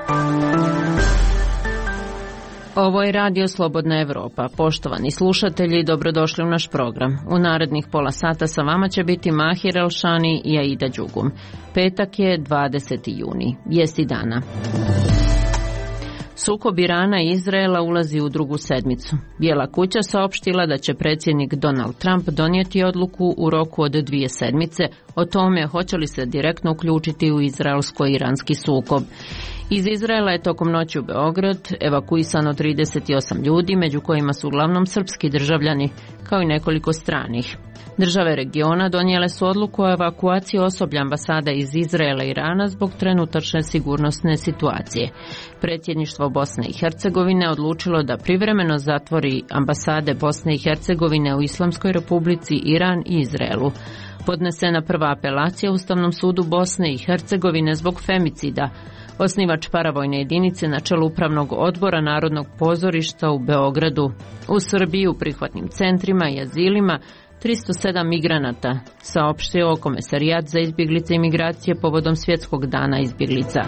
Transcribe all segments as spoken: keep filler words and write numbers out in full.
Ovo je Radio Slobodna Evropa. Poštovani slušatelji, dobrodošli u naš program. U narednih pola sata sa vama će biti Mahir Elšani i Aida Đugum. Petak je dvadeseti juni. Vijesti dana. Sukob Irana i Izraela ulazi u drugu sedmicu. Bijela kuća saopštila da će predsjednik Donald Trump donijeti odluku u roku od dvije sedmice o tome hoće li se direktno uključiti u izraelsko-iranski sukob. Iz Izraela je tokom noći u Beograd evakuisano trideset osam ljudi, među kojima su uglavnom srpski državljani, kao i nekoliko stranih. Države regiona donijele su odluku o evakuaciji osoblja ambasada iz Izraela i Irana zbog trenutačne sigurnosne situacije. Predsjedništvo Bosne i Hercegovine odlučilo da privremeno zatvori ambasade Bosne i Hercegovine u Islamskoj Republici, Iran i Izraelu. Podnesena prva apelacija Ustavnom sudu Bosne i Hercegovine zbog femicida. Osnivač paravojne jedinice na čelu Upravnog odbora Narodnog pozorišta u Beogradu. U Srbiji u prihvatnim centrima i azilima tristo sedam migranata, saopštio Komesarijat za izbjeglice i migracije povodom Svjetskog dana izbjeglica.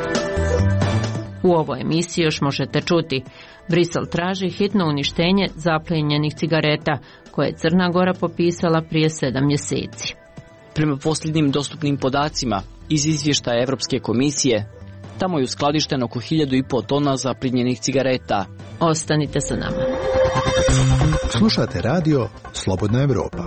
U ovoj emisiji još možete čuti: Brisel traži hitno uništenje zaplijenjenih cigareta, koje je Crna Gora popisala prije sedam mjeseci. Prema posljednjim dostupnim podacima iz izvještaja Europske komisije, tamo je uskladišteno oko hiljadu i pol tona zaplijenjenih cigareta. Ostanite sa nama. Slušate radio Slobodna Evropa.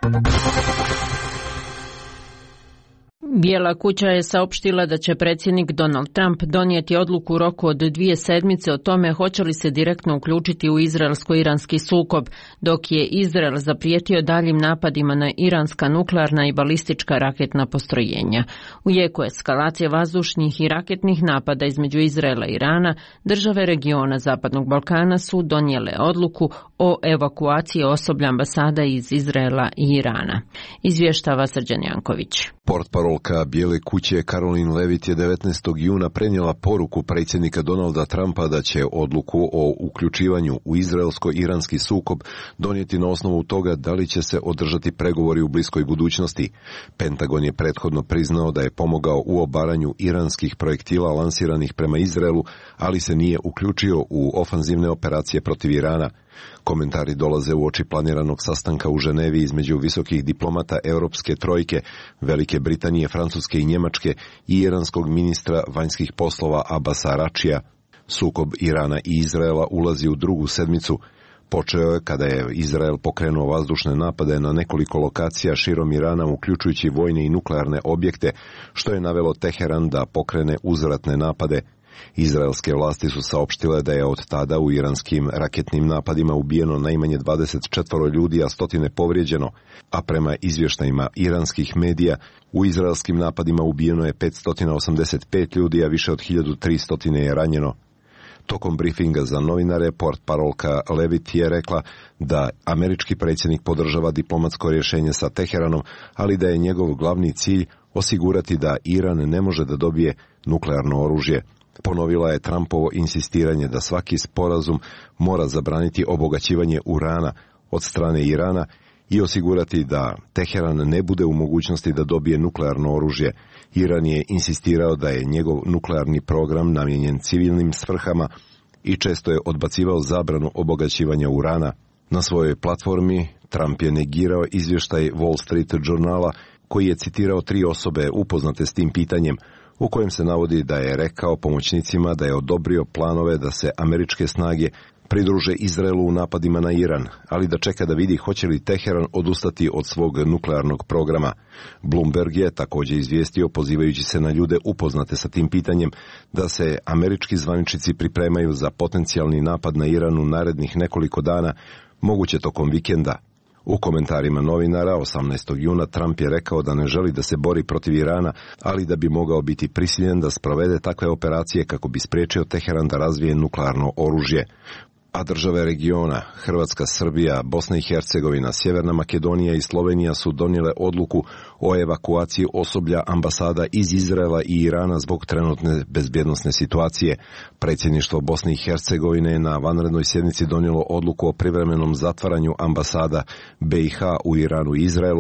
Bijela kuća je saopštila da će predsjednik Donald Trump donijeti odluku u roku od dvije sedmice o tome hoće li se direktno uključiti u izraelsko-iranski sukob, dok je Izrael zaprijetio daljim napadima na iranska nuklearna i balistička raketna postrojenja. U jeku eskalacije vazdušnih i raketnih napada između Izraela i Irana, države regiona Zapadnog Balkana su donijele odluku o evakuaciji osoblja ambasada iz Izraela i Irana. Izvještava Srđan Janković. Portparolka Bijele kuće Caroline Levitt je devetnaestog juna prenijela poruku predsjednika Donalda Trumpa da će odluku o uključivanju u izraelsko-iranski sukob donijeti na osnovu toga da li će se održati pregovori u bliskoj budućnosti. Pentagon je prethodno priznao da je pomogao u obaranju iranskih projektila lansiranih prema Izraelu, ali se nije uključio u ofanzivne operacije protiv Irana. Komentari dolaze u oči planiranog sastanka u Ženevi između visokih diplomata Europske trojke, Velike Britanije, Francuske i Njemačke i iranskog ministra vanjskih poslova Abasa Aračija. Sukob Irana i Izraela ulazi u drugu sedmicu. Počeo je kada je Izrael pokrenuo vazdušne napade na nekoliko lokacija širom Irana, uključujući vojne i nuklearne objekte, što je navelo Teheran da pokrene uzvratne napade. Izraelske vlasti su saopštile da je od tada u iranskim raketnim napadima ubijeno najmanje dvadeset četiri ljudi, a stotine povrijeđeno, a prema izvještajima iranskih medija u izraelskim napadima ubijeno je petsto osamdeset pet ljudi, a više od hiljadu tristo je ranjeno. Tokom briefinga za novinare, portparolka Levitt je rekla da američki predsjednik podržava diplomatsko rješenje sa Teheranom, ali da je njegov glavni cilj osigurati da Iran ne može da dobije nuklearno oružje. Ponovila je Trumpovo insistiranje da svaki sporazum mora zabraniti obogaćivanje urana od strane Irana i osigurati da Teheran ne bude u mogućnosti da dobije nuklearno oružje. Iran je insistirao da je njegov nuklearni program namijenjen civilnim svrhama i često je odbacivao zabranu obogaćivanja urana. Na svojoj platformi Trump je negirao izvještaj Wall Street Journala koji je citirao tri osobe upoznate s tim pitanjem, u kojem se navodi da je rekao pomoćnicima da je odobrio planove da se američke snage pridruže Izraelu u napadima na Iran, ali da čeka da vidi hoće li Teheran odustati od svog nuklearnog programa. Bloomberg je također izvijestio, pozivajući se na ljude upoznate sa tim pitanjem, da se američki zvaničnici pripremaju za potencijalni napad na Iran u narednih nekoliko dana, moguće tokom vikenda. U komentarima novinara osamnaestog juna Trump je rekao da ne želi da se bori protiv Irana, ali da bi mogao biti prisiljen da sprovede takve operacije kako bi spriječio Teheran da razvije nuklearno oružje. A države regiona, Hrvatska, Srbija, Bosna i Hercegovina, Sjeverna Makedonija i Slovenija su donijele odluku o evakuaciji osoblja ambasada iz Izraela i Irana zbog trenutne bezbjednosne situacije. Predsjedništvo Bosne i Hercegovine je na vanrednoj sjednici donijelo odluku o privremenom zatvaranju ambasada B i H u Iranu i Izraelu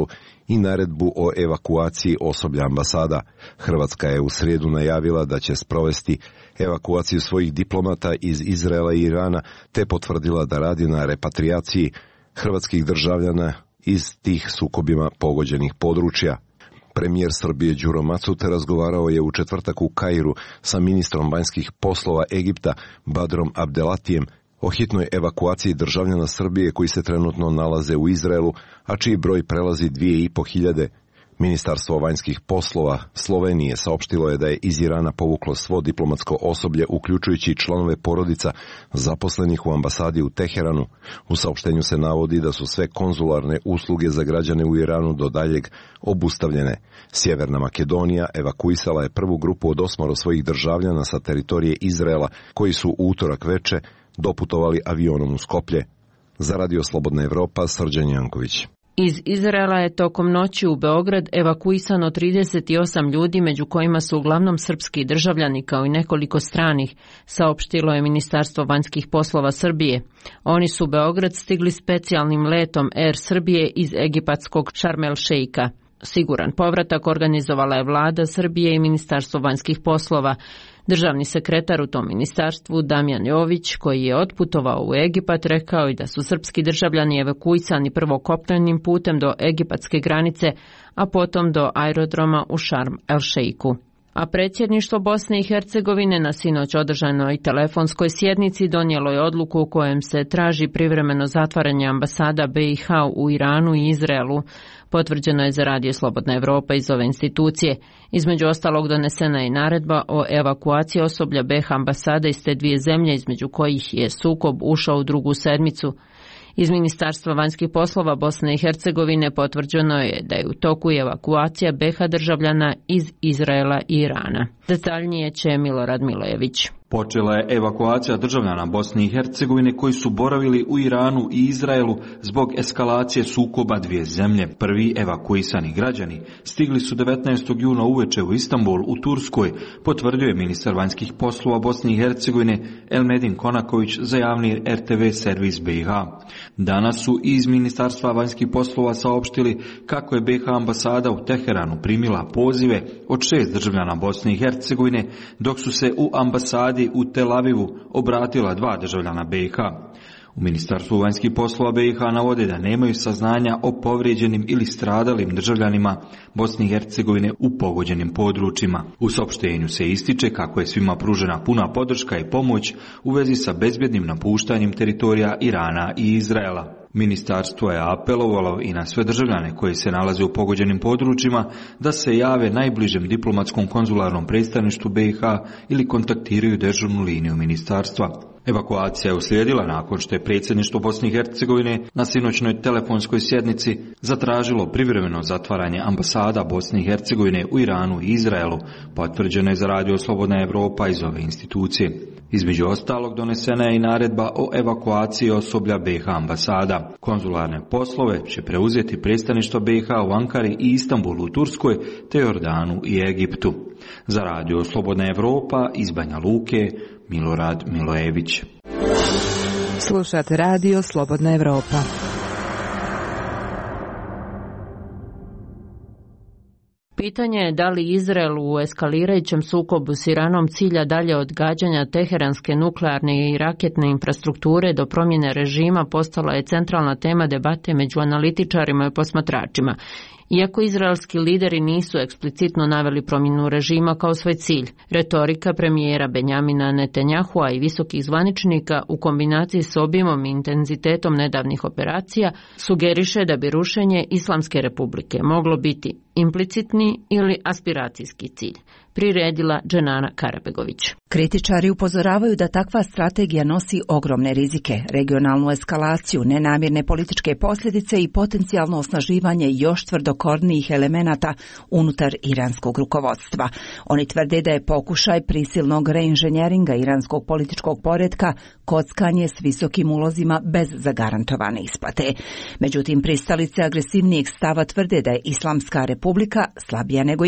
i naredbu o evakuaciji osoblja ambasada. Hrvatska je u srijedu najavila da će sprovesti evakuaciju svojih diplomata iz Izraela i Irana, te potvrdila da radi na repatriaciji hrvatskih državljana iz tih sukobima pogođenih područja. Premijer Srbije Đuro Macute razgovarao je u četvrtak u Kairu sa ministrom vanjskih poslova Egipta Badrom Abdelatijem o hitnoj evakuaciji državljana Srbije koji se trenutno nalaze u Izraelu, a čiji broj prelazi dvije i po hiljade. Ministarstvo vanjskih poslova Slovenije saopštilo je da je iz Irana povuklo svo diplomatsko osoblje, uključujući članove porodica zaposlenih u ambasadi u Teheranu. U saopštenju se navodi da su sve konzularne usluge za građane u Iranu do daljeg obustavljene. Sjeverna Makedonija evakuisala je prvu grupu od osmoro svojih državljana sa teritorije Izraela, koji su u utorak veče doputovali avionom u Skoplje. Za Radio Slobodna Evropa, Srđan Janković. Iz Izraela je tokom noći u Beograd evakuisano trideset osam ljudi, među kojima su uglavnom srpski državljani kao i nekoliko stranih, saopštilo je Ministarstvo vanjskih poslova Srbije. Oni su u Beograd stigli specijalnim letom Air Srbije iz egipatskog Šarm el Šeika. Siguran povratak organizovala je vlada Srbije i Ministarstvo vanjskih poslova. Državni sekretar u tom ministarstvu Damjan Jović, koji je otputovao u Egipat, rekao je da su srpski državljani evakuisani prvo kopnenim putem do egipatske granice, a potom do aerodroma u Šarm el Šeiku. A predsjedništvo Bosne i Hercegovine na sinoć održanoj telefonskoj sjednici donijelo je odluku u kojem se traži privremeno zatvaranje ambasada B i H u Iranu i Izraelu. Potvrđeno je za Radio Slobodna Evropa iz ove institucije. Između ostalog donesena je i naredba o evakuaciji osoblja B H ambasada iz te dvije zemlje, između kojih je sukob ušao u drugu sedmicu. Iz Ministarstva vanjskih poslova Bosne i Hercegovine potvrđeno je da je u toku evakuacija B H državljana iz Izraela i Irana. Detaljnije će Milorad Milojević. Počela je evakuacija državljana Bosne i Hercegovine koji su boravili u Iranu i Izraelu zbog eskalacije sukoba dvije zemlje. Prvi evakuisani građani stigli su devetnaestog juna uveče u Istanbul u Turskoj, potvrdio je ministar vanjskih poslova Bosne i Hercegovine Elmedin Konaković za javni R T V servis B i H. Danas su iz Ministarstva vanjskih poslova saopštili kako je B i H ambasada u Teheranu primila pozive od šest državljana Bosne i Hercegovine, dok su se u ambasadi u Tel Avivu obratila dva državljana B i H. U Ministarstvu vanjskih poslova B i H navode da nemaju saznanja o povrijeđenim ili stradalim državljanima Bosne i Hercegovine u pogođenim područjima. U saopštenju se ističe kako je svima pružena puna podrška i pomoć u vezi sa bezbjednim napuštanjem teritorija Irana i Izraela. Ministarstvo je apelovalo i na sve državljane koji se nalaze u pogođenim područjima da se jave najbližem diplomatskom konzularnom predstavništvu B i H ili kontaktiraju dežurnu liniju ministarstva. Evakuacija je uslijedila nakon što je predsjedništvo Bosne i Hercegovine na sinoćnoj telefonskoj sjednici zatražilo privremeno zatvaranje ambasada Bosne i Hercegovine u Iranu i Izraelu, potvrđeno je za Radio Slobodna Evropa iz ove institucije. Između ostalog donesena je i naredba o evakuaciji osoblja B i H ambasada. Konzularne poslove će preuzeti predstavništva B i H u Ankari i Istanbulu u Turskoj, te Jordanu i Egiptu. Za Radio Slobodna Evropa iz Banja Luke, Milorad Milojević. Slušate Radio Slobodna Evropa. Pitanje je da li Izrael u eskalirajućem sukobu s Iranom cilja dalje odgađanja teheranske nuklearne i raketne infrastrukture do promjene režima postala je centralna tema debate među analitičarima i posmatračima. Iako izraelski lideri nisu eksplicitno naveli promjenu režima kao svoj cilj, retorika premijera Benjamina Netanjahua i visokih zvaničnika u kombinaciji s obimom i intenzitetom nedavnih operacija sugeriše da bi rušenje Islamske republike moglo biti implicitni ili aspiracijski cilj, priredila Dženana Karabegović. Kritičari upozoravaju da takva strategija nosi ogromne rizike, regionalnu eskalaciju, nenamjerne političke posljedice i potencijalno osnaživanje još tvrdokornijih elemenata unutar iranskog rukovodstva. Oni tvrde da je pokušaj prisilnog reinženjeringa iranskog političkog poretka kockanje s visokim ulozima bez zagarantovane isplate. Međutim, pristalice agresivnijeg stava tvrde da je Islamska republika slabija nego ikad.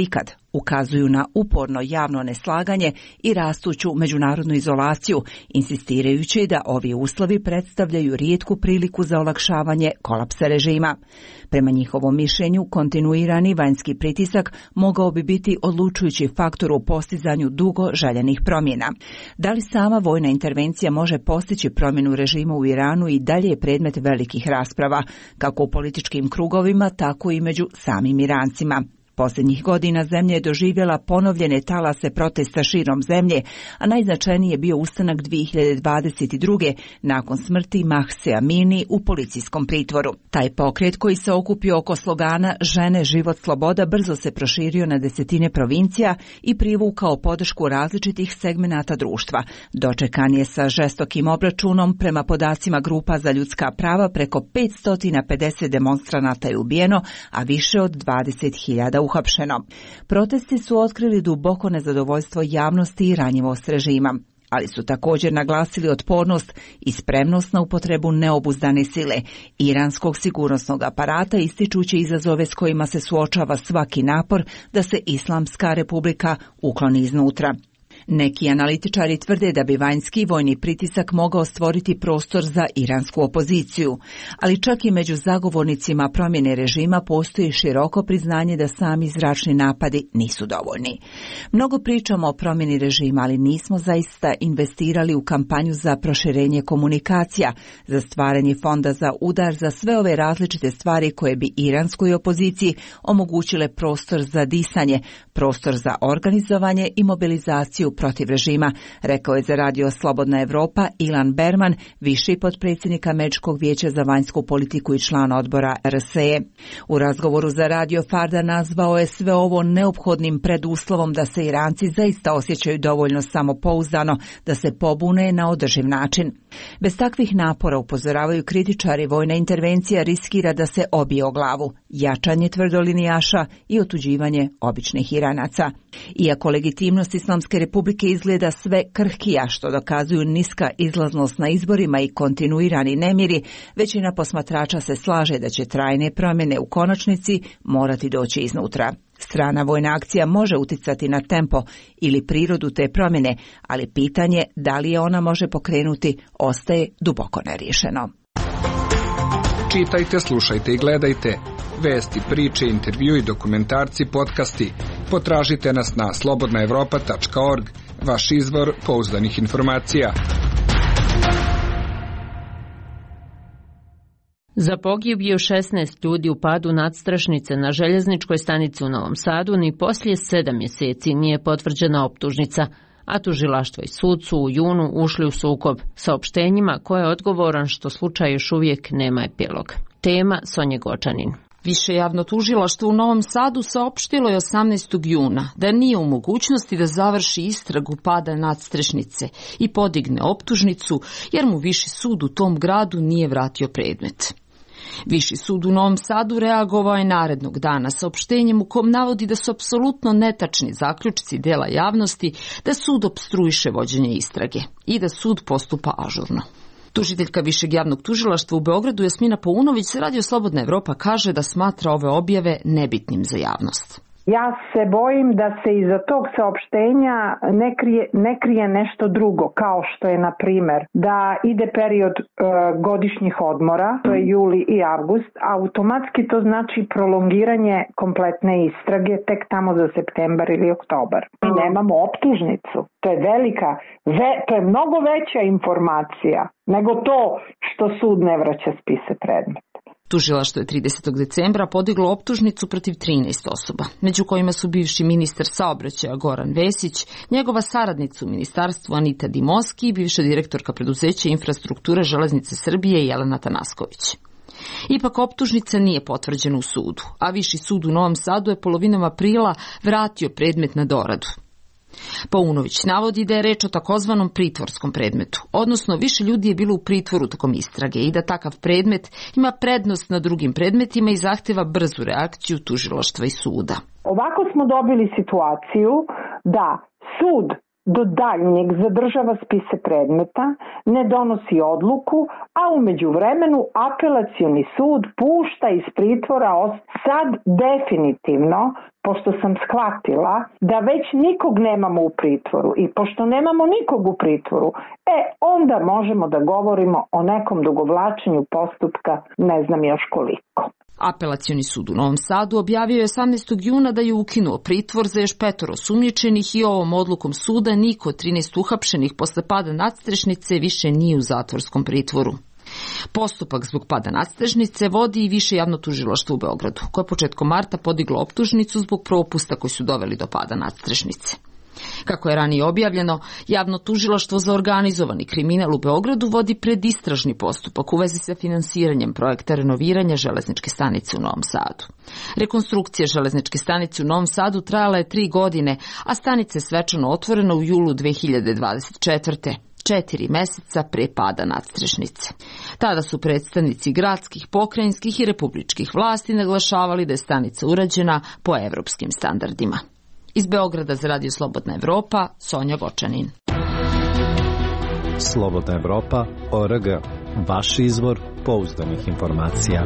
Ukazuju na uporno javno neslaganje i rastuću međunarodnu izolaciju, insistirajući da ovi uslovi predstavljaju rijetku priliku za olakšavanje kolapsa režima. Prema njihovom mišljenju, kontinuirani vanjski pritisak mogao bi biti odlučujući faktor u postizanju dugo željenih promjena. Da li sama vojna intervencija može postići promjenu režima u Iranu i dalje je predmet velikih rasprava, kako u političkim krugovima, tako i među samim Irancima. Posljednjih godina zemlja je doživjela ponovljene talase protesta širom zemlje, a najznačajniji je bio ustanak dvije hiljade dvadeset druge nakon smrti Mahse Amini u policijskom pritvoru. Taj pokret koji se okupio oko slogana Žene, život, sloboda brzo se proširio na desetine provincija i privukao podršku različitih segmenata društva. Dočekan je sa žestokim obračunom, prema podacima grupa za ljudska prava preko petsto pedeset demonstranata je ubijeno, a više od dvadeset hiljada uhapšeno. Protesti su otkrili duboko nezadovoljstvo javnosti i ranjivost režima, ali su također naglasili otpornost i spremnost na upotrebu neobuzdane sile iranskog sigurnosnog aparata, ističući izazove s kojima se suočava svaki napor da se Islamska republika ukloni iznutra. Neki analitičari tvrde da bi vanjski vojni pritisak mogao stvoriti prostor za iransku opoziciju, ali čak i među zagovornicima promjene režima postoji široko priznanje da sami zračni napadi nisu dovoljni. Mnogo pričamo o promjeni režima, ali nismo zaista investirali u kampanju za proširenje komunikacija, za stvaranje fonda za udar, za sve ove različite stvari koje bi iranskoj opoziciji omogućile prostor za disanje, prostor za organizovanje i mobilizaciju protiv režima, rekao je za radio Slobodna Evropa Ilan Berman, viši potpredsjednik Američkog vijeća za vanjsku politiku i član odbora R S E. U razgovoru za radio Farda nazvao je sve ovo neophodnim preduslovom da se Iranci zaista osjećaju dovoljno samopouzdano da se pobune na održiv način. Bez takvih napora, upozoravaju kritičari, vojna intervencija riskira da se obije o glavu, jačanje tvrdolinijaša i otuđivanje običnih Iranaca. Iako legitimnost Islamske republike izgleda sve krhkija, što dokazuju niska izlaznost na izborima i kontinuirani nemiri, većina posmatrača se slaže da će trajne promjene u konačnici morati doći iznutra. Strana vojna akcija može uticati na tempo ili prirodu te promjene, ali pitanje da li je ona može pokrenuti ostaje duboko neriješeno. Čitajte, slušajte i gledajte vesti, priče, intervjui, dokumentarci, podcasti. Potražite nas na slobodna evropa tačka org, vaš izvor pouzdanih informacija. Za pogibiju šesnaest ljudi u padu nadstrešnice na željezničkoj stanici u Novom Sadu ni poslije sedam mjeseci nije potvrđena optužnica, a tužilaštvo i sud su u junu ušli u sukob saopštenjima ko je odgovoran što slučaj još uvijek nema epilog. Tema Sonje Gočanin. Više javno tužilaštvo u Novom Sadu saopštilo je osamnaestog juna da nije u mogućnosti da završi istragu pada nadstrešnice i podigne optužnicu jer mu Viši sud u tom gradu nije vratio predmet. Viši sud u Novom Sadu reagovao je narednog dana saopštenjem u kom navodi da su apsolutno netačni zaključci dela javnosti da sud opstruiše vođenje istrage i da sud postupa ažurno. Tužiteljka Višeg javnog tužilaštva u Beogradu Jasmina Paunović za radio Slobodna Evropa kaže da smatra ove objave nebitnim za javnost. Ja se bojim da se iza tog saopštenja ne krije, ne krije nešto drugo, kao što je, na primjer, da ide period e, godišnjih odmora, to je juli i avgust, automatski to znači prolongiranje kompletne istrage tek tamo za septembar ili oktobar. Mi nemamo optužnicu, to je velika, ve, to je mnogo veća informacija nego to što sud ne vraća spise predmeta. Tužilaštvo je tridesetog decembra podiglo optužnicu protiv trinaest osoba, među kojima su bivši ministar saobraćaja Goran Vesić, njegova saradnica u ministarstvu Anita Dimoski i bivša direktorka preduzeća infrastrukture Železnice Srbije Jelena Tanasković. Ipak optužnica nije potvrđena u sudu, a Viši sud u Novom Sadu je polovinom aprila vratio predmet na doradu. Paunović navodi da je reč o takozvanom pritvorskom predmetu, odnosno više ljudi je bilo u pritvoru tokom istrage i da takav predmet ima prednost na drugim predmetima i zahtjeva brzu reakciju tužilaštva i suda. Ovako smo dobili situaciju da sud do daljnjeg zadržava spise predmeta, ne donosi odluku, a u međuvremenu apelacioni sud pušta iz pritvora sad definitivno, pošto sam shvatila da već nikog nemamo u pritvoru i pošto nemamo nikog u pritvoru, e, onda možemo da govorimo o nekom dugovlačenju postupka ne znam još koliko. Apelacioni sud u Novom Sadu objavio je osamnaestog juna da je ukinuo pritvor za još petoro osumnjičenih i ovom odlukom suda niko od trinaest uhapšenih posle pada nadstrešnice više nije u zatvorskom pritvoru. Postupak zbog pada nadstrešnice vodi i Više javno tužilaštvo u Beogradu, koje je početkom marta podiglo optužnicu zbog propusta koji su doveli do pada nadstrešnice. Kako je ranije objavljeno, javno tužilaštvo za organizovani kriminal u Beogradu vodi predistražni postupak u vezi sa finansiranjem projekta renoviranja železničke stanice u Novom Sadu. Rekonstrukcija železničke stanice u Novom Sadu trajala je tri godine, a stanica je svečano otvorena u julu dve hiljade dvadeset četvrte. Četiri meseca pre pada nadstrešnice. Tada su predstavnici gradskih, pokrajinskih i republičkih vlasti naglašavali da je stanica urađena po evropskim standardima. Iz Beograda za Radio Slobodna Evropa, Sonja Vočanin. Slobodna Evropa, O R G. Vaš izvor pouzdanih informacija.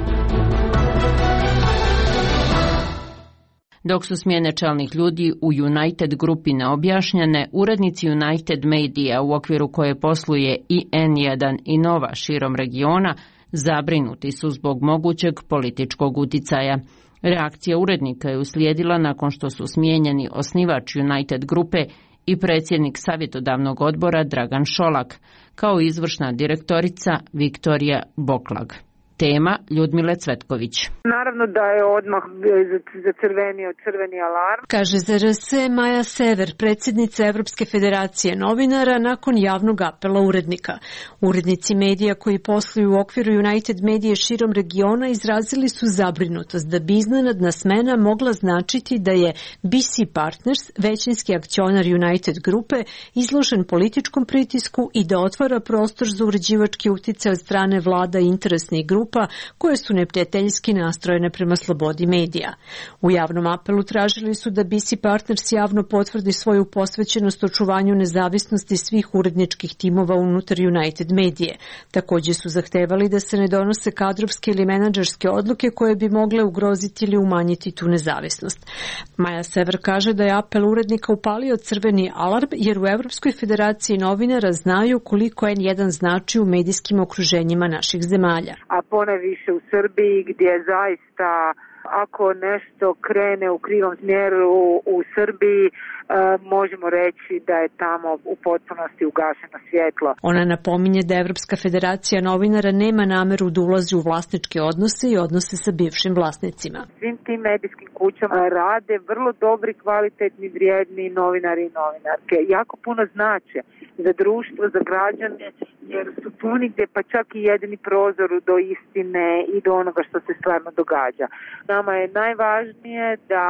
Dok su smjene čelnih ljudi u United grupi neobjašnjene, urednici United Media, u okviru koje posluje i N jedan i Nova širom regiona, zabrinuti su zbog mogućeg političkog uticaja. Reakcija urednika je uslijedila nakon što su smijenjeni osnivač United grupe i predsjednik savjetodavnog odbora Dragan Šolak, kao izvršna direktorica Viktorija Boklag. Tema Ljudmile Cvetković. Naravno da je odmah zacrvenio crveni alarm. Kaže za R S Maja Sever, predsjednica Evropske federacije novinara, nakon javnog apela urednika. Urednici medija koji posluju u okviru United Media širom regiona izrazili su zabrinutost da bi iznenadna smena mogla značiti da je B C Partners, većinski akcionar United grupe, izložen političkom pritisku i da otvara prostor za uređivački uticaj od strane vlada i interesnih grupa koje su neprijateljski nastrojene prema slobodi medija. U javnom apelu tražili su da B C Partners javno potvrdi svoju posvećenost očuvanju nezavisnosti svih uredničkih timova unutar United Medije. Također su zahtevali da se ne donose kadrovske ili menadžerske odluke koje bi mogle ugroziti ili umanjiti tu nezavisnost. Maja Sever kaže da je apel urednika upalio crveni alarm jer u Evropskoj federaciji novinara znaju koliko N jedan znači u medijskim okruženjima naših zemalja. A poneviše u Srbiji gdje zaista ako nešto krene u krivom smjeru u Srbiji, možemo reći da je tamo u potpunosti ugašeno svjetlo. Ona napominje da Evropska federacija novinara nema nameru da ulazi u vlasničke odnose i odnose sa bivšim vlasnicima. Svim tim medijskim kućama rade vrlo dobri, kvalitetni, vrijedni novinari i novinarke. Jako puno znače za društvo, za građane, jer su puni gdje pa čak i jedini prozor do istine i do onoga što se stvarno događa. Nama je najvažnije da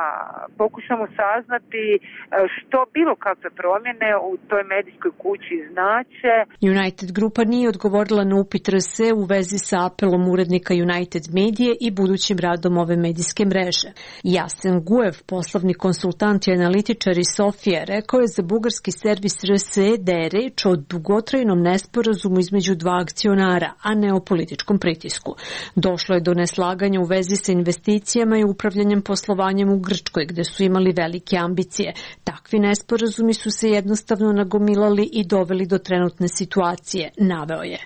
pokušamo saznati što bilo kakve promjene u toj medijskoj kući znače. United grupa nije odgovorila na upit R S u vezi sa apelom urednika United Medije i budućim radom ove medijske mreže. Jasen Guev, poslovni konsultant i analitičar iz Sofije, rekao je za bugarski servis R S da je reč o dugotrajnom nesporazumu između dva akcionara, a ne o političkom pritisku. Došlo je do neslaganja u vezi sa investicijama i upravljanjem poslovanjem u Grčkoj, gde su imali velike ambicije. Takvi nesporazumi su se jednostavno nagomilali i doveli do trenutne situacije, naveo je.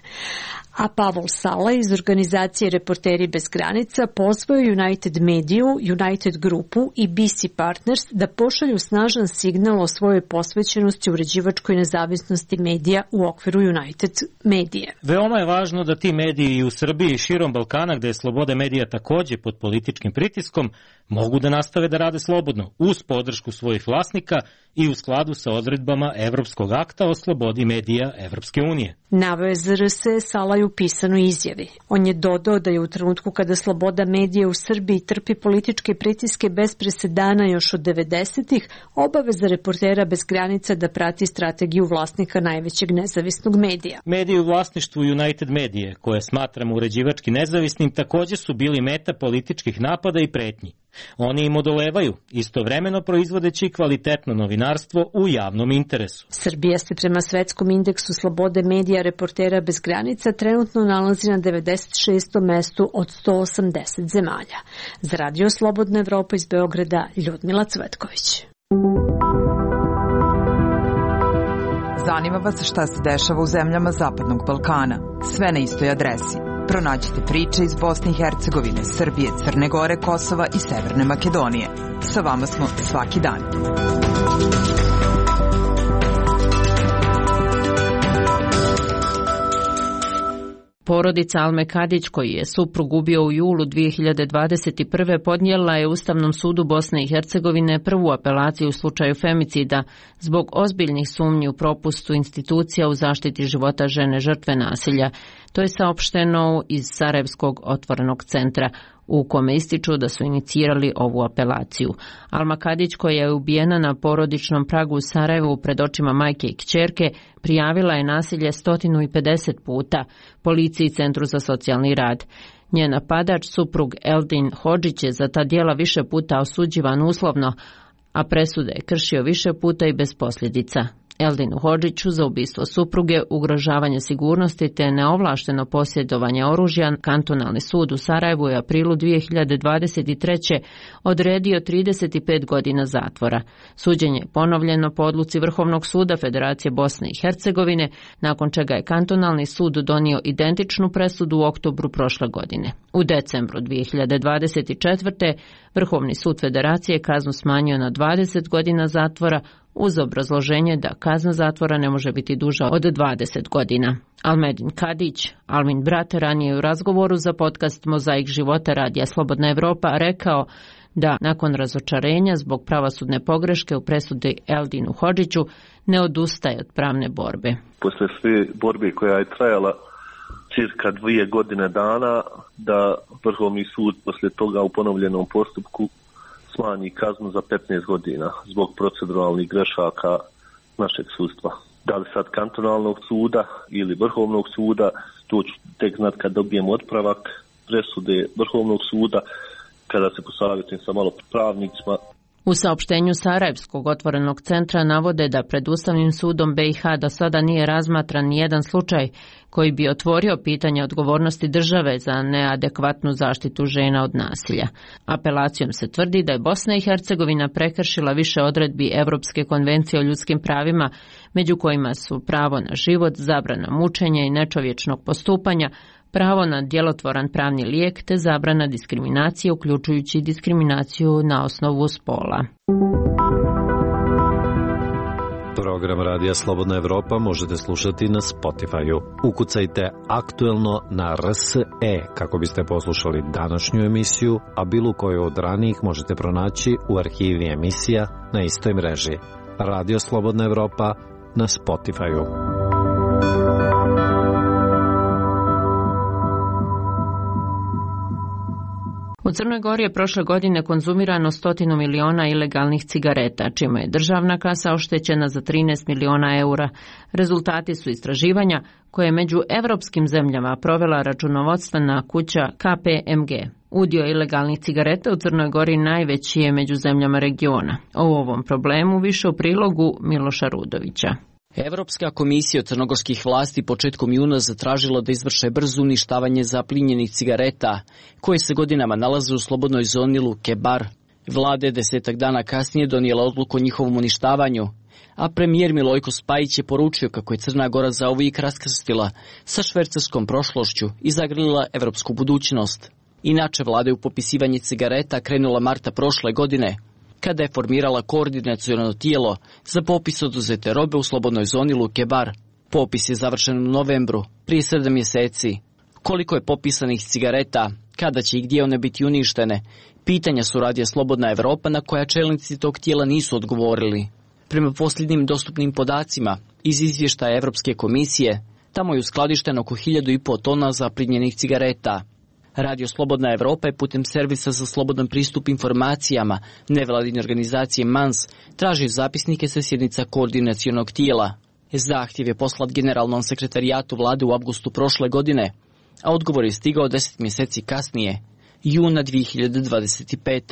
A Pavol Sala iz organizacije Reporteri bez granica pozvao United Mediju, United grupu i B C Partners da pošalju snažan signal o svojoj posvećenosti uređivačkoj nezavisnosti medija u okviru United Medije. Veoma je važno da ti mediji i u Srbiji i širom Balkana, gde je sloboda medija takođe pod političkim pritiskom, mogu da nastave da rade slobodno, uz podršku svojih vlasnika i u skladu sa odredbama Evropskog akta o slobodi medija Evropske unije. Naveo je za R S Salaj u pisanoj izjavi. On je dodao da je u trenutku kada sloboda medija u Srbiji trpi političke pritiske bez presedana još od devedesetih, obaveza Reportera bez granica da prati strategiju vlasnika najvećeg nezavisnog medija. Mediji u vlasništvu United Medije, koje smatramo uređivački nezavisnim, takođe su bili meta političkih napada i pretnji. Oni im odolevaju, istovremeno proizvodeći kvalitetno novinarstvo u javnom interesu. Srbija se prema svetskom indeksu slobode medija Reportera bez granica trenutno nalazi na devedeset šestom mestu od sto osamdeset zemalja. Za Radio Slobodna Evropa iz Beograda, Ljudmila Cvetković. Zanima vas šta se dešava u zemljama Zapadnog Balkana? Sve na istoj adresi. Pronađite priče iz Bosne i Hercegovine, Srbije, Crne Gore, Kosova i Severne Makedonije. Sa vama smo svaki dan. Porodica Alme Kadić, koji je suprug ubio u julu dvije hiljade dvadeset prve. podnijela je Ustavnom sudu Bosne i Hercegovine prvu apelaciju u slučaju femicida zbog ozbiljnih sumnji u propustu institucija u zaštiti života žene žrtve nasilja. To je saopšteno iz Sarajevskog otvorenog centra, u kome ističu da su inicirali ovu apelaciju. Alma Kadić, koja je ubijena na porodičnom pragu u Sarajevu pred očima majke i kćerke, prijavila je nasilje sto pedeset puta policiji i Centru za socijalni rad. Njen napadač, suprug Eldin Hodžić, je za ta djela više puta osuđivan uslovno, a presude je kršio više puta i bez posljedica. Eldinu Hodžiću za ubistvo supruge, ugrožavanje sigurnosti te neovlašteno posjedovanje oružja Kantonalni sud u Sarajevu je u aprilu dvije hiljade dvadeset treće. odredio trideset pet godina zatvora. Suđenje je ponovljeno po odluci Vrhovnog suda Federacije Bosne i Hercegovine, nakon čega je Kantonalni sud donio identičnu presudu u oktobru prošle godine. U decembru dvije hiljade dvadeset četvrte. Vrhovni sud Federacije kaznu smanjio na dvadeset godina zatvora, uz obrazloženje da kazna zatvora ne može biti duža od dvadeset godina. Almedin Kadić, Almin brat, ranije u razgovoru za podcast Mozaik života Radija Slobodna Evropa rekao da nakon razočarenja zbog pravosudne pogreške u presudi Eldinu Hodžiću ne odustaje od pravne borbe. Posle sve borbe koja je trajala cirka dvije godine dana, da Vrhovni sud posle toga u ponovljenom postupku smanji kaznu za petnaest godina zbog proceduralnih grešaka našeg sudstva. Da li sad kantonalnog suda ili Vrhovnog suda, to ću tek znat kad dobijem otpravak presude Vrhovnog suda, kada se posavjetujem sa malo pravnicima. U saopštenju Sarajevskog otvorenog centra navode da pred Ustavnim sudom B i H do sada nije razmatran nijedan slučaj koji bi otvorio pitanje odgovornosti države za neadekvatnu zaštitu žena od nasilja. Apelacijom se tvrdi da je Bosna i Hercegovina prekršila više odredbi Evropske konvencije o ljudskim pravima, među kojima su pravo na život, zabrana mučenja i nečovječnog postupanja, pravo na djelotvoran pravni lijek te zabrana diskriminacije, uključujući diskriminaciju na osnovu spola. Program Radija Slobodna Evropa možete slušati na Spotify-u. Ukucajte aktuelno na R S E kako biste poslušali današnju emisiju, a bilo koju od ranijih možete pronaći u arhivi emisija na istoj mreži. Radio Slobodna Evropa na Spotify-u. U Crnoj Gori je prošle godine konzumirano stotinu miliona ilegalnih cigareta, čime je državna kasa oštećena za trinaest miliona eura. Rezultati su istraživanja koje je među evropskim zemljama provela računovodstvena kuća K P M G. Udio ilegalnih cigareta u Crnoj Gori najveći je među zemljama regiona. O ovom problemu više u prilogu Miloša Rudovića. Evropska komisija od crnogorskih vlasti početkom juna zatražila da izvrše brzo uništavanje zaplinjenih cigareta, koje se godinama nalaze u slobodnoj zoni Luke Bar. Vlada je desetak dana kasnije donijela odluku o njihovom uništavanju, a premijer Milojko Spajić je poručio kako je Crna Gora zauvijek raskrstila sa švercerskom prošlošću i zagrlila evropsku budućnost. Inače, vlada je u popisivanje cigareta krenula marta prošle godine, kada je formirala koordinaciono tijelo za popis oduzete robe u slobodnoj zoni Luke Bar. Popis je završen u novembru, prije sedam mjeseci. Koliko je popisanih cigareta, kada će i gdje one biti uništene, pitanja su Radija Slobodna Evropa na koja čelnici tog tijela nisu odgovorili. Prema posljednjim dostupnim podacima iz izvještaja Evropske komisije, tamo je uskladišteno oko hiljadu i po tona zaplinjenih cigareta. Radio Slobodna Evropa je putem servisa za slobodan pristup informacijama nevladine organizacije M A N S traži zapisnike sa sjednica koordinacionog tijela. Zahtjev je poslat generalnom sekretarijatu vlade u avgustu prošle godine, a odgovor je stigao deset mjeseci kasnije, juna dvije hiljade dvadeset pete.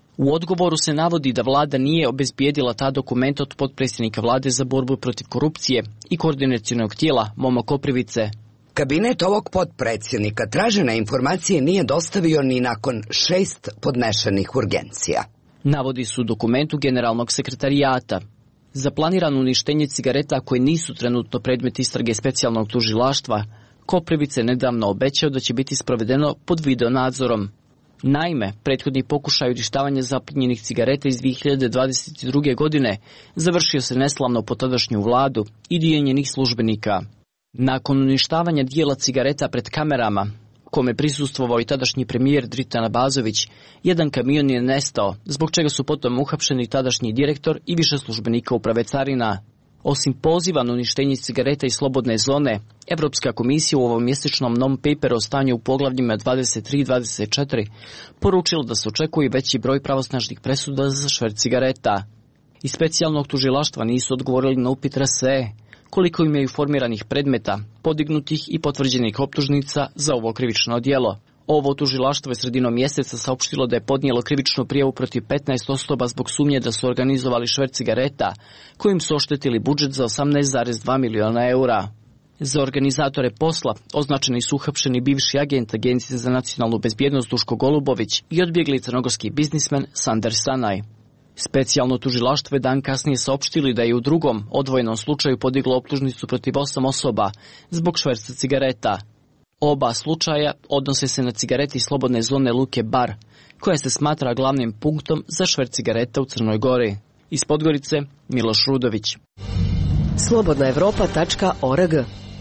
U odgovoru se navodi da vlada nije obezbijedila ta dokumenta od potpredsjednika vlade za borbu protiv korupcije i koordinacionog tijela Moma Koprivice. Kabinet ovog potpredsjednika tražene informacije nije dostavio ni nakon šest podnešenih urgencija. Navodi su u dokumentu generalnog sekretarijata. Za planirano uništenje cigareta koje nisu trenutno predmet istrage specijalnog tužilaštva, Koprivice nedavno obećao da će biti sprovedeno pod video nadzorom. Naime, prethodni pokušaj uništavanja zapljenjenih cigareta iz dvije hiljade dvadeset druge. godine završio se neslavno po tadašnju vladu i dio njenih službenika. Nakon uništavanja dijela cigareta pred kamerama, kome prisustvovao i tadašnji premijer Dritan Abazović, jedan kamion je nestao, zbog čega su potom uhapšeni tadašnji direktor i više službenika uprave carina. Osim poziva na uništenje cigareta i slobodne zone, Evropska komisija u ovom mjesečnom non-paperu o stanju u poglavljima dvadeset tri i dvadeset četiri poručila da se očekuje veći broj pravosnažnih presuda za šverc cigareta. Iz specijalnog tužilaštva nisu odgovorili na upit R S E koliko imaju formiranih predmeta, podignutih i potvrđenih optužnica za ovo krivično djelo. Ovo tužilaštvo je sredinom mjeseca saopštilo da je podnijelo krivičnu prijavu protiv petnaest osoba zbog sumnje da su organizovali šverc cigareta, kojim su oštetili budžet za osamnaest zarez dva miliona eura. Za organizatore posla označeni su uhapšeni bivši agent Agencije za nacionalnu bezbjednost Duško Golubović i odbjegli crnogorski biznismen Sander Sanaj. Specijalno tužilaštvo je dan kasnije saopštili da je u drugom odvojenom slučaju podiglo optužnicu protiv osam osoba zbog šverca cigareta. Oba slučaja odnose se na cigareti slobodne zone Luke Bar, koja se smatra glavnim punktom za šverc cigareta u Crnoj Gori. Iz Podgorice, Miloš Rudović. slobodna evropa tačka org.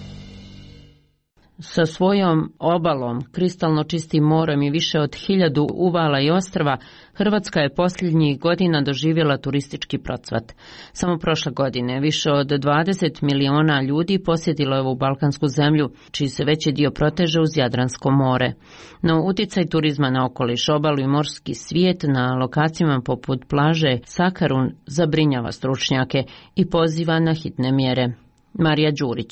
Sa svojom obalom, kristalno čistim morem i više od hiljadu uvala i ostrva, Hrvatska je posljednjih godina doživjela turistički procvat. Samo prošle godine više od dvadeset miliona ljudi posjetilo je ovu balkansku zemlju, čiji se veći dio proteže uz Jadransko more. No uticaj turizma na okoliš, obalu i morski svijet na lokacijama poput plaže Sakarun zabrinjava stručnjake i poziva na hitne mjere. Marija Đurić.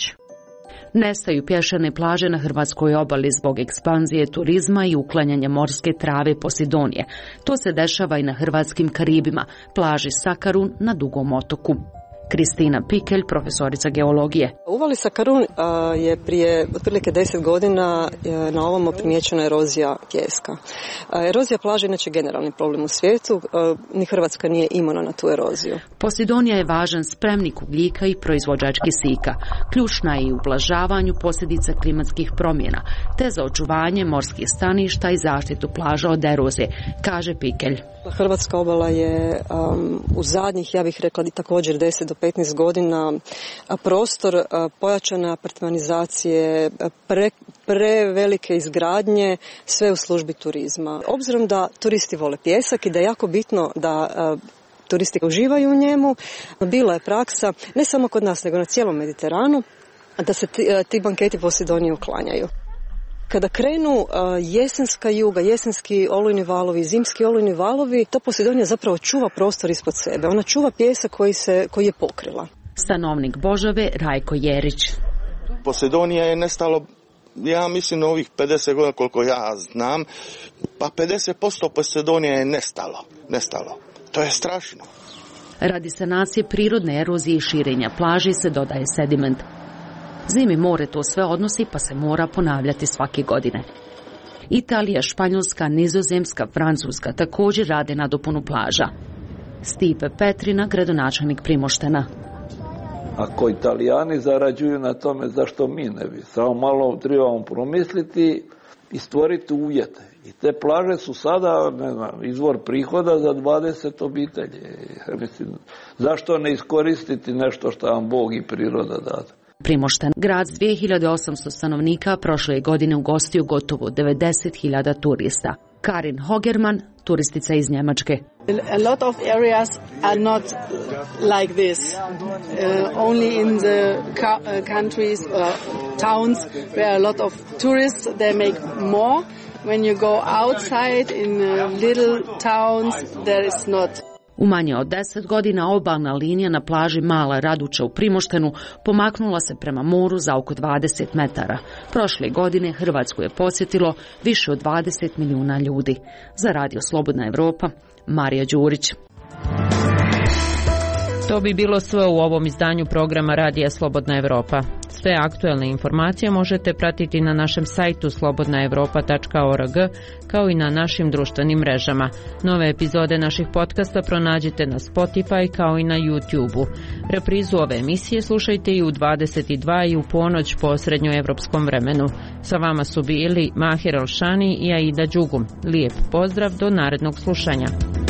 Nestaju pješčane plaže na hrvatskoj obali zbog ekspanzije turizma i uklanjanja morske trave Posidonije. To se dešava i na hrvatskim Karibima, plaži Sakarun na Dugom otoku. Kristina Pikelj, profesorica geologije. Uvali Sakarun je prije otprilike deset godina na ovamo primijećena erozija pijeska. Erozija plaže je inače generalni problem u svijetu, ni Hrvatska nije imuna na tu eroziju. Posidonija je važan spremnik ugljika i proizvođač kisika. Ključna je i u ublažavanju posljedica klimatskih promjena, te za očuvanje morskih staništa i zaštitu plaža od erozije, kaže Pikelj. Hrvatska obala je um, u zadnjih, ja bih rekla, također deset do petnaest godina prostor pojačane apartmanizacije, pre, prevelike izgradnje, sve u službi turizma. Obzirom da turisti vole pijesak i da je jako bitno da uh, turisti uživaju u njemu, bila je praksa, ne samo kod nas, nego na cijelom Mediteranu, da se ti, ti banketi Posidonije uklanjaju. Kada krenu uh, jesenska juga, jesenski olujni valovi, zimski olujni valovi, ta Posidonija zapravo čuva prostor ispod sebe. Ona čuva pijesak koji, se, koji je pokrila. Stanovnik Božave Rajko Jerić. Posidonija je nestalo, ja mislim, na ovih pedeset godina koliko ja znam, pa pedeset posto Posidonija je nestalo. Nestalo. To je strašno. Radi sanacije prirodne erozije i širenja plaži se dodaje sediment. Zimi more to sve odnosi, pa se mora ponavljati svake godine. Italija, Španjolska, Nizozemska, Francuska također rade na dopunu plaža. Stipe Petrina, gradonačelnik Primoštena. Ako Italijani zarađuju na tome, zašto mi ne bi? Samo malo trebamo promisliti i stvoriti uvjete. I te plaže su sada, ne znam, izvor prihoda za dvadeset obitelji. Mislim, zašto ne iskoristiti nešto što vam Bog i priroda dade? Primošten, grad s dvije hiljade osamsto stanovnika, prošle je godine ugostio gotovo devedeset hiljada turista. Karin Hogerman, turistica iz Njemačke. A lot of areas are not like this. Uh, only in the uh, countries, uh, towns where a lot of tourists, they make more. When you go outside in uh, little towns, there is not. U manje od deset godina obalna linija na plaži Mala Raduča u Primoštenu pomaknula se prema moru za oko dvadeset metara. Prošle godine Hrvatsku je posjetilo više od dvadeset milijuna ljudi. Za Radio Slobodna Evropa, Marija Đurić. To bi bilo sve u ovom izdanju programa Radija Slobodna Evropa. Sve aktuelne informacije možete pratiti na našem sajtu slobodna evropa tačka org, kao i na našim društvenim mrežama. Nove epizode naših podcasta pronađite na Spotify kao i na YouTube-u. Reprizu ove emisije slušajte i u dvadeset dva i u ponoć po srednjoevropskom vremenu. Sa vama su bili Mahir Alšani i Aida Đugum. Lijep pozdrav do narednog slušanja.